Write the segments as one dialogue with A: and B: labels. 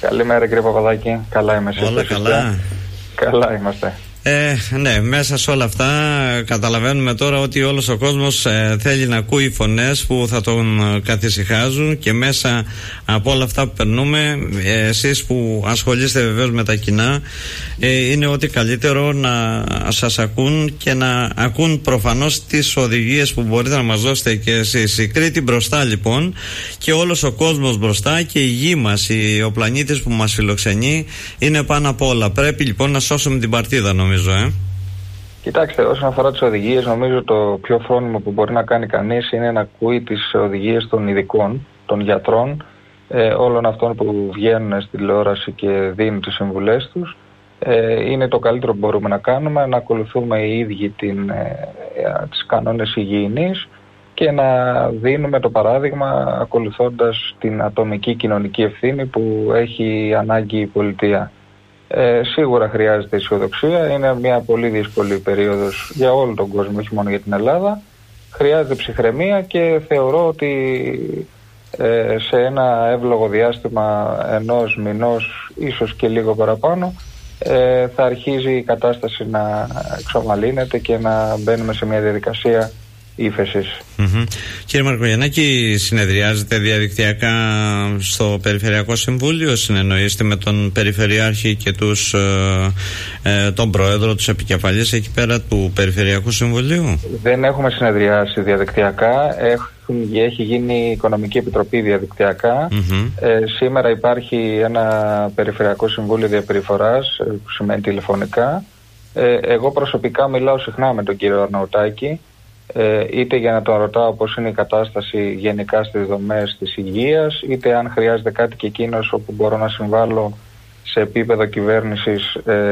A: Καλημέρα κύριε Παπαδάκη. Καλά είμαι.
B: Όλα καλά.
A: Καλά είμαστε.
B: Ναι, μέσα σε όλα αυτά καταλαβαίνουμε τώρα ότι όλος ο κόσμος θέλει να ακούει φωνές που θα τον καθησυχάζουν, και μέσα από όλα αυτά που περνούμε, εσείς που ασχολείστε βεβαίως με τα κοινά, είναι ότι καλύτερο να σας ακούν και να ακούν προφανώς τις οδηγίες που μπορείτε να μας δώσετε και εσείς. Η Κρήτη μπροστά λοιπόν, και όλος ο κόσμος μπροστά, και η γη μας, ο πλανήτης που μας φιλοξενεί, είναι πάνω απ' όλα. Πρέπει λοιπόν να σώσουμε την παρτίδα, νομίζω.
A: Κοιτάξτε, όσον αφορά τις οδηγίες, νομίζω το πιο φρόνιμο που μπορεί να κάνει κανείς είναι να ακούει τις οδηγίες των ειδικών, των γιατρών, όλων αυτών που βγαίνουν στην τηλεόραση και δίνουν τις συμβουλές τους. Είναι το καλύτερο που μπορούμε να κάνουμε, να ακολουθούμε οι ίδιοι τις κανόνες υγιεινής και να δίνουμε το παράδειγμα ακολουθώντας την ατομική κοινωνική ευθύνη που έχει ανάγκη η πολιτεία. Σίγουρα χρειάζεται αισιοδοξία, είναι μια πολύ δύσκολη περίοδος για όλο τον κόσμο, όχι μόνο για την Ελλάδα. Χρειάζεται ψυχραιμία και θεωρώ ότι σε ένα εύλογο διάστημα ενός μηνός, ίσως και λίγο παραπάνω, θα αρχίζει η κατάσταση να εξομαλύνεται και να μπαίνουμε σε μια διαδικασία ύφεσης.
B: Κύριε Μαρκογιαννάκη, συνεδριάζετε διαδικτυακά στο Περιφερειακό Συμβούλιο? Συνεννοείστε με τον Περιφερειάρχη και τον Πρόεδρο, τους επικεφαλής εκεί πέρα του Περιφερειακού Συμβουλίου?
A: Δεν έχουμε συνεδριάσει διαδικτυακά. Έχει γίνει Οικονομική Επιτροπή διαδικτυακά. Σήμερα υπάρχει ένα Περιφερειακό Συμβούλιο Διαπεριφοράς, που σημαίνει τηλεφωνικά. Εγώ προσωπικά μιλάω συχνά με τον κύριο Αρναουτάκη, είτε για να τον ρωτάω πώς είναι η κατάσταση γενικά στις δομές της υγείας, είτε αν χρειάζεται κάτι και εκείνος όπου μπορώ να συμβάλλω σε επίπεδο κυβέρνησης,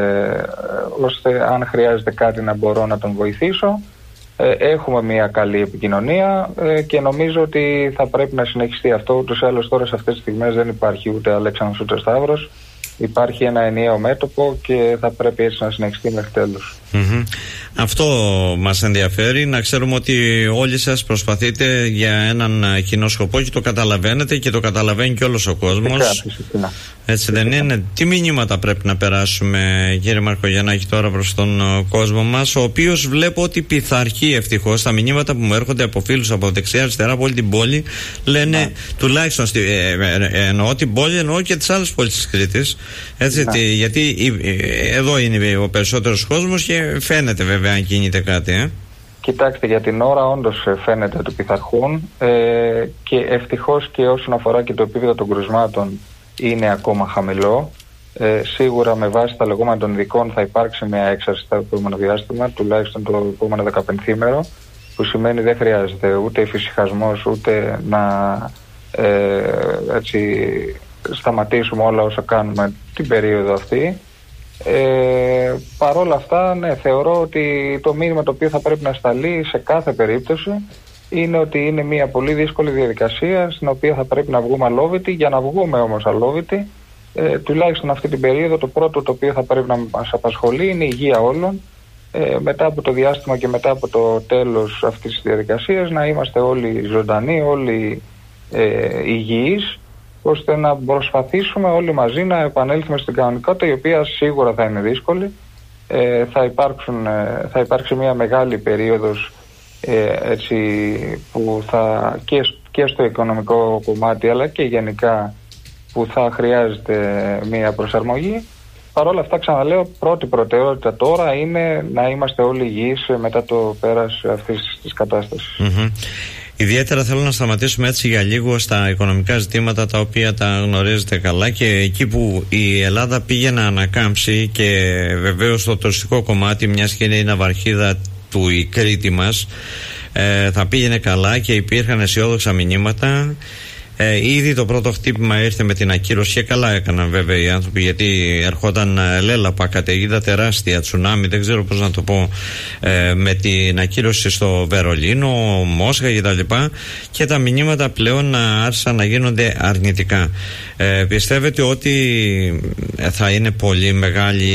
A: ώστε αν χρειάζεται κάτι να μπορώ να τον βοηθήσω. Έχουμε μια καλή επικοινωνία και νομίζω ότι θα πρέπει να συνεχιστεί αυτό. Ούτως ή άλλως τώρα σε αυτές τις στιγμές δεν υπάρχει ούτε Αλέξανδρος ούτε Σταύρος. Υπάρχει ένα ενιαίο μέτωπο και θα πρέπει έτσι να συνεχιστεί μέχρι τέλους.
B: Αυτό μας ενδιαφέρει, να ξέρουμε ότι όλοι σας προσπαθείτε για έναν κοινό σκοπό και το καταλαβαίνετε και το καταλαβαίνει και όλος ο κόσμος. Έτσι δεν είναι? Τι μηνύματα πρέπει να περάσουμε, κύριε Μαρκογιαννάκη, τώρα προς τον κόσμο μας, ο οποίος βλέπω ότι πειθαρχεί ευτυχώς? Τα μηνύματα που μου έρχονται από φίλους από δεξιά αριστερά από όλη την πόλη λένε, τουλάχιστον εννοώ την πόλη, εννοώ και τις άλλες πόλεις της Κρήτης, γιατί εδώ είναι ο περισσότερος κόσμος και φαίνεται βέβαια αν κινείται κάτι.
A: Κοιτάξτε, για την ώρα όντως φαίνεται ότι πειθαρχούν και ευτυχώς και όσον αφορά και το επίπεδο των κρουσμάτων είναι ακόμα χαμηλό. Σίγουρα με βάση τα λεγόμενα των ειδικών θα υπάρξει μια έξαρση στο επόμενο διάστημα, τουλάχιστον το επόμενο 15μέρο, που σημαίνει δεν χρειάζεται ούτε εφησυχασμός ούτε να σταματήσουμε όλα όσα κάνουμε την περίοδο αυτή. Παρόλα αυτά, ναι, θεωρώ ότι το μήνυμα το οποίο θα πρέπει να σταλεί σε κάθε περίπτωση είναι ότι είναι μια πολύ δύσκολη διαδικασία στην οποία θα πρέπει να βγούμε αλόβητοι. Για να βγούμε όμως αλόβητοι, τουλάχιστον αυτή την περίοδο, το πρώτο το οποίο θα πρέπει να μας απασχολεί είναι η υγεία όλων. Μετά από το διάστημα και μετά από το τέλος αυτής της διαδικασίας να είμαστε όλοι ζωντανοί, όλοι υγιείς, ώστε να προσπαθήσουμε όλοι μαζί να επανέλθουμε στην κανονικότητα, η οποία σίγουρα θα είναι δύσκολη. Θα υπάρξει μια μεγάλη περίοδος που θα και στο οικονομικό κομμάτι αλλά και γενικά που θα χρειάζεται μια προσαρμογή. Παρ' όλα αυτά, ξαναλέω, πρώτη προτεραιότητα τώρα είναι να είμαστε όλοι υγιείς μετά το πέρας αυτής της κατάστασης.
B: Ιδιαίτερα θέλω να σταματήσουμε έτσι για λίγο στα οικονομικά ζητήματα, τα οποία τα γνωρίζετε καλά, και εκεί που η Ελλάδα πήγε να ανακάμψει, και βεβαίως το τουριστικό κομμάτι, μιας και είναι η ναυαρχίδα του η Κρήτη μας, θα πήγαινε καλά και υπήρχαν αισιόδοξα μηνύματα. Ήδη το πρώτο χτύπημα ήρθε με την ακύρωση, και καλά έκαναν βέβαια οι άνθρωποι, γιατί ερχόταν λέλαπα, καταιγίδα τεράστια, τσουνάμι, δεν ξέρω πώς να το πω, με την ακύρωση στο Βερολίνο, Μόσχα κτλ. Και τα μηνύματα πλέον άρχισαν να γίνονται αρνητικά. Πιστεύετε ότι θα είναι πολύ μεγάλη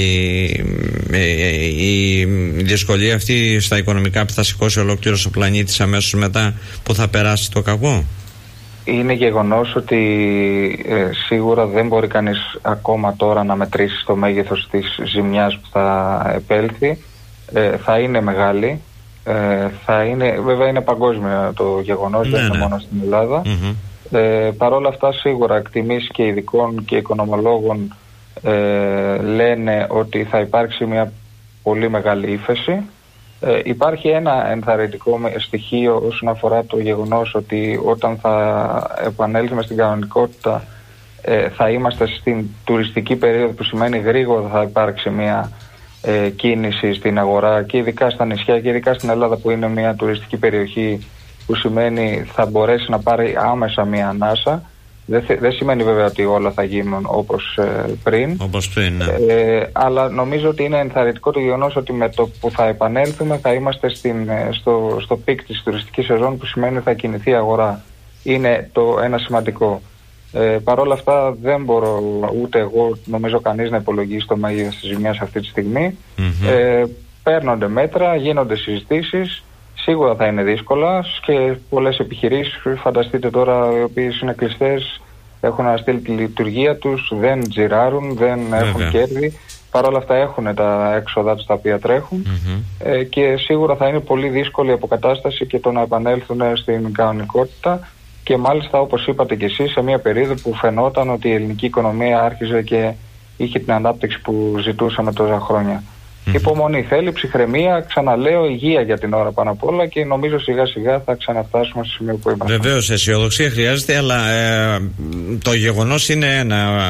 B: η δυσκολία αυτή στα οικονομικά που θα σηκώσει ολόκληρος ο πλανήτης αμέσως μετά που θα περάσει το κακό?
A: Είναι γεγονός ότι σίγουρα δεν μπορεί κανείς ακόμα τώρα να μετρήσει το μέγεθος της ζημιάς που θα επέλθει. Θα είναι μεγάλη. Βέβαια είναι παγκόσμιο το γεγονός, δεν είναι μόνο στην Ελλάδα. Παρ' όλα αυτά σίγουρα εκτιμήσεις και ειδικών και οικονομολόγων λένε ότι θα υπάρξει μια πολύ μεγάλη ύφεση. Υπάρχει ένα ενθαρρυντικό στοιχείο όσον αφορά το γεγονός ότι όταν θα επανέλθουμε στην κανονικότητα θα είμαστε στην τουριστική περίοδο, που σημαίνει γρήγορα θα υπάρξει μια κίνηση στην αγορά και ειδικά στα νησιά και ειδικά στην Ελλάδα που είναι μια τουριστική περιοχή, που σημαίνει θα μπορέσει να πάρει άμεσα μια ανάσα. Δεν σημαίνει βέβαια ότι όλα θα γίνουν όπως πριν. Ναι. Αλλά νομίζω ότι είναι ενθαρρυντικό το γεγονός ότι με το που θα επανέλθουμε θα είμαστε στο πικ της τουριστικής σεζόν, που σημαίνει ότι θα κινηθεί η αγορά. Είναι ένα σημαντικό. Παρ' όλα αυτά δεν μπορώ ούτε εγώ, νομίζω κανείς, να υπολογίσει το μέγεθος της ζημιάς αυτή τη στιγμή. Παίρνονται μέτρα, γίνονται συζητήσεις. Σίγουρα θα είναι δύσκολα και πολλές επιχειρήσεις, φανταστείτε τώρα, οι οποίες είναι κλειστές, έχουν αναστείλει τη λειτουργία τους, δεν τζιράρουν, δεν έχουν κέρδη. Παρ' όλα αυτά έχουν τα έξοδα τους τα οποία τρέχουν και σίγουρα θα είναι πολύ δύσκολη η αποκατάσταση και το να επανέλθουν στην κανονικότητα. Και μάλιστα, όπως είπατε και εσείς, σε μια περίοδο που φαινόταν ότι η ελληνική οικονομία άρχιζε και είχε την ανάπτυξη που ζητούσαμε τόσα χρόνια. Υπομονή θέλει, ψυχραιμία, ξαναλέω, υγεία για την ώρα πάνω απ' όλα, και νομίζω σιγά σιγά θα ξαναφτάσουμε στο σημείο που είμαστε.
B: Βεβαίως, αισιοδοξία χρειάζεται, αλλά το γεγονός είναι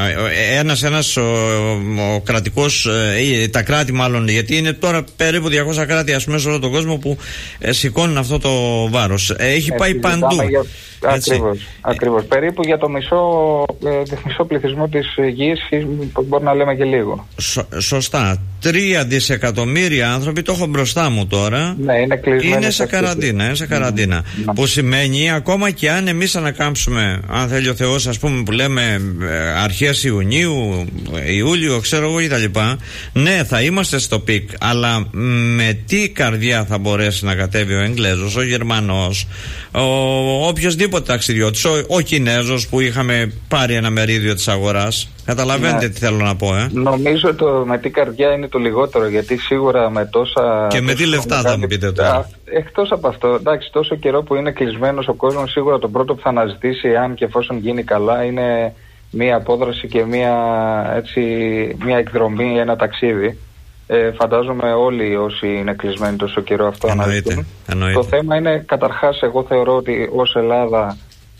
B: ο κρατικός, τα κράτη μάλλον, γιατί είναι τώρα περίπου 200 κράτη, ας πούμε, σε όλο τον κόσμο που σηκώνουν αυτό το βάρος. Έχει πάει παντού.
A: Ακριβώς. Περίπου για το μισό πληθυσμό της γης, μπορεί να λέμε και λίγο.
B: Σωστά. 3 δισεκατομμύρια άνθρωποι, το έχω μπροστά μου τώρα.
A: Ναι, είναι κλεισμένοι.
B: Είναι σε καραντίνα. Που σημαίνει, ακόμα και αν εμείς ανακάμψουμε, αν θέλει ο Θεός, ας πούμε, που λέμε αρχές Ιουνίου, Ιούλιο, ξέρω εγώ κτλ. Ναι, θα είμαστε στο πικ. Αλλά με τι καρδιά θα μπορέσει να κατέβει ο Εγγλέζος, ο Γερμανός, οποιοσδήποτε ταξιδιώτης, ο Κινέζος που είχαμε πάρει ένα μερίδιο της αγοράς? Καταλαβαίνετε τι θέλω να πω,
A: Νομίζω το με τι καρδιά είναι το λιγότερο, γιατί σίγουρα με τόσα...
B: Και με τι λεφτά θα μου πείτε τώρα.
A: Εκτός από αυτό, εντάξει, τόσο καιρό που είναι κλεισμένος ο κόσμος, σίγουρα το πρώτο που θα αναζητήσει, αν και εφόσον γίνει καλά, είναι μία απόδραση και μία εκδρομή, ένα ταξίδι. Φαντάζομαι όλοι όσοι είναι κλεισμένοι τόσο καιρό αυτό αναζητούν. Το θέμα είναι, καταρχάς, εγώ θεωρώ ότι ως Ελλάδα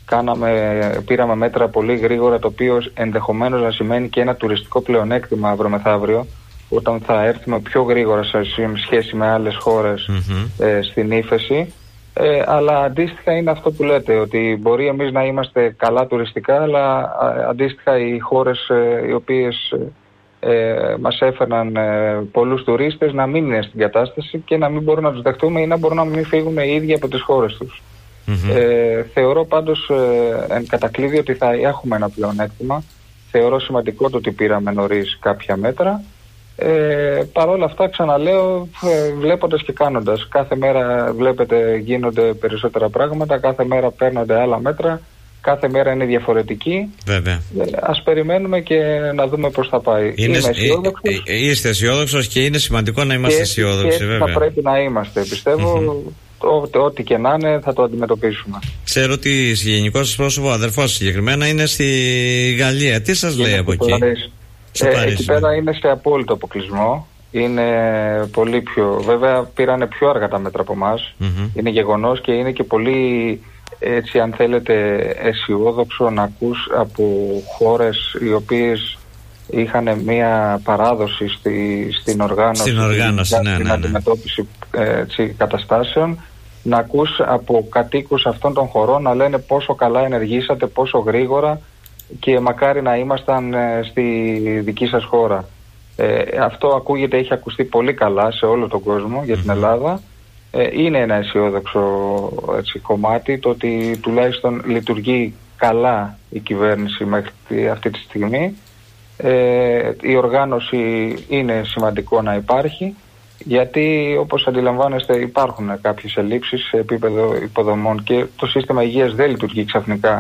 A: πήραμε μέτρα πολύ γρήγορα, το οποίο ενδεχομένως να σημαίνει και ένα τουριστικό πλεονέκτημα αύριο μεθαύριο, όταν θα έρθουμε πιο γρήγορα σε σχέση με άλλες χώρες στην ύφεση. Αλλά αντίστοιχα είναι αυτό που λέτε, ότι μπορεί εμείς να είμαστε καλά τουριστικά, αλλά αντίστοιχα οι χώρες οι οποίες μας έφερναν πολλούς τουρίστες να μην είναι στην κατάσταση και να μην μπορούν να τους δεχτούμε ή να μπορούν να μην φύγουν οι ίδιοι από τις χώρες τους. Θεωρώ πάντως εν κατακλείδη ότι θα έχουμε ένα πλεονέκτημα. Θεωρώ σημαντικό το ότι πήραμε νωρίς κάποια μέτρα. Παρ' όλα αυτά, ξαναλέω, βλέποντας και κάνοντας, κάθε μέρα βλέπετε γίνονται περισσότερα πράγματα, κάθε μέρα παίρνονται άλλα μέτρα, κάθε μέρα είναι διαφορετική.
B: Βέβαια.
A: Ας περιμένουμε και να δούμε πώς θα πάει. Είμαι αισιόδοξος.
B: Είστε αισιόδοξος και είναι σημαντικό να είμαστε αισιόδοξοι, βέβαια.
A: Θα πρέπει να είμαστε, πιστεύω. Ό,τι και να είναι θα το αντιμετωπίσουμε.
B: Ξέρω ότι γενικό σας πρόσωπο, ο αδερφός συγκεκριμένα, είναι στη Γαλλία. Τι σας λέει από εκεί?
A: Εκεί πέρα είναι σε απόλυτο αποκλεισμό. Είναι πολύ πιο... Βέβαια πήρανε πιο αργά τα μέτρα από εμάς. Είναι γεγονός και είναι και πολύ, έτσι αν θέλετε, αισιόδοξο να ακούς από χώρες οι οποίες είχαν μια παράδοση στην οργάνωση, στην αντιμετώπιση καταστάσεων, να ακούς από κατοίκους αυτών των χωρών να λένε πόσο καλά ενεργήσατε, πόσο γρήγορα και μακάρι να ήμασταν στη δική σας χώρα. Αυτό ακούγεται, έχει ακουστεί πολύ καλά σε όλο τον κόσμο για την Ελλάδα. Είναι ένα αισιόδοξο κομμάτι το ότι τουλάχιστον λειτουργεί καλά η κυβέρνηση μέχρι αυτή τη στιγμή. Η οργάνωση είναι σημαντικό να υπάρχει, γιατί όπως αντιλαμβάνεστε υπάρχουν κάποιες ελλείψεις σε επίπεδο υποδομών και το σύστημα υγείας δεν λειτουργεί ξαφνικά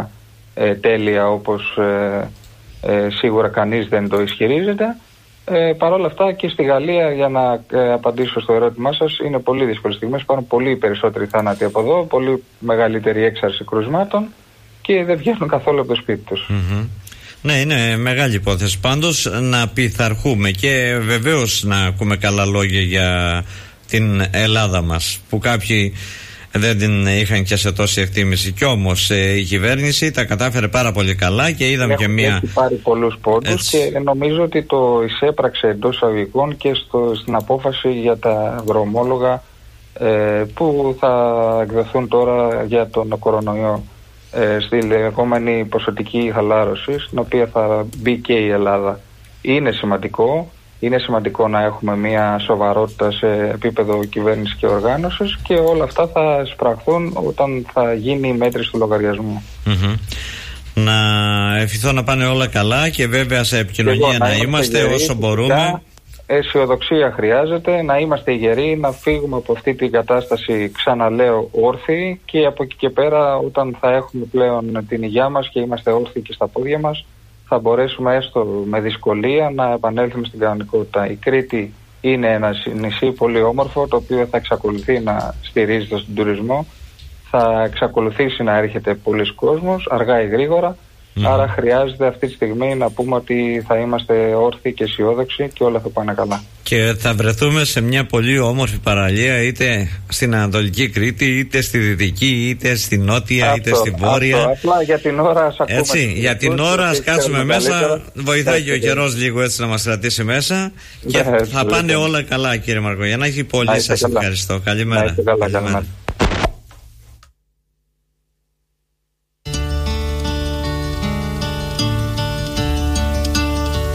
A: τέλεια όπως σίγουρα κανείς δεν το ισχυρίζεται. Παρ' όλα αυτά και στη Γαλλία, για να απαντήσω στο ερώτημά σας, είναι πολύ δύσκολες στιγμές. Υπάρχουν πολύ περισσότεροι θάνατοι από εδώ, πολύ μεγαλύτερη έξαρση κρουσμάτων και δεν βγαίνουν καθόλου από το σπίτι τους.
B: Ναι, είναι μεγάλη υπόθεση. Πάντως να πειθαρχούμε και βεβαίως να ακούμε καλά λόγια για την Ελλάδα μας, που κάποιοι δεν την είχαν και σε τόση εκτίμηση. Κι όμως η κυβέρνηση τα κατάφερε πάρα πολύ καλά και είδαμε και μία.
A: Έχει πάρει πολλούς πόντους και νομίζω ότι το εισέπραξε εντός εισαγωγικών και στην απόφαση για τα ευρωομόλογα που θα εκδοθούν τώρα για τον κορονοϊό, στη λεγόμενη ποσοτική χαλάρωση, στην οποία θα μπει και η Ελλάδα. Είναι σημαντικό να έχουμε μια σοβαρότητα σε επίπεδο κυβέρνησης και οργάνωσης και όλα αυτά θα εισπραχθούν όταν θα γίνει η μέτρηση του λογαριασμού.
B: Να ευχηθώ να πάνε όλα καλά και βέβαια σε επικοινωνία να είμαστε όσο μπορούμε.
A: Αισιοδοξία χρειάζεται, να είμαστε υγεροί, να φύγουμε από αυτή την κατάσταση, ξαναλέω, όρθιοι, και από εκεί και πέρα, όταν θα έχουμε πλέον την υγειά μας και είμαστε όρθιοι και στα πόδια μας, θα μπορέσουμε έστω με δυσκολία να επανέλθουμε στην κανονικότητα. Η Κρήτη είναι ένα νησί πολύ όμορφο, το οποίο θα εξακολουθεί να στηρίζεται στον τουρισμό, θα εξακολουθήσει να έρχεται πολλοί κόσμος, αργά ή γρήγορα. Άρα χρειάζεται αυτή τη στιγμή να πούμε ότι θα είμαστε όρθιοι και αισιόδοξοι και όλα θα πάνε καλά.
B: Και θα βρεθούμε σε μια πολύ όμορφη παραλία, είτε στην Ανατολική Κρήτη, είτε στη Δυτική, είτε στη Νότια, είτε στη Βόρεια.
A: Απλά για την ώρα ας ακούμε.
B: Έτσι, για την ώρα ας κάτσουμε μέσα. Βοηθάει και ο καιρός λίγο έτσι να μας κρατήσει μέσα. Και θα πάνε όλα καλά, κύριε Μαρκογιαννάκη. Πολύ σας ευχαριστώ. Καλημέρα.